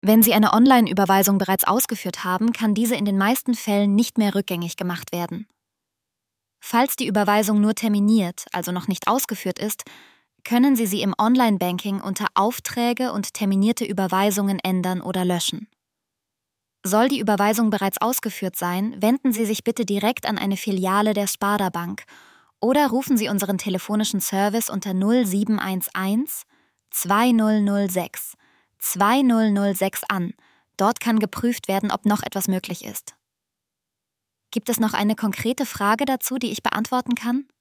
Wenn Sie eine Online-Überweisung bereits ausgeführt haben, kann diese in den meisten Fällen nicht mehr rückgängig gemacht werden. Falls die Überweisung nur terminiert, also noch nicht ausgeführt ist, können Sie sie im Online-Banking unter Aufträge und terminierte Überweisungen ändern oder löschen. Soll die Überweisung bereits ausgeführt sein, wenden Sie sich bitte direkt an eine Filiale der Sparda-Bank oder rufen Sie unseren telefonischen Service unter 0711 2006 2006 an. Dort kann geprüft werden, ob noch etwas möglich ist. Gibt es noch eine konkrete Frage dazu, die ich beantworten kann?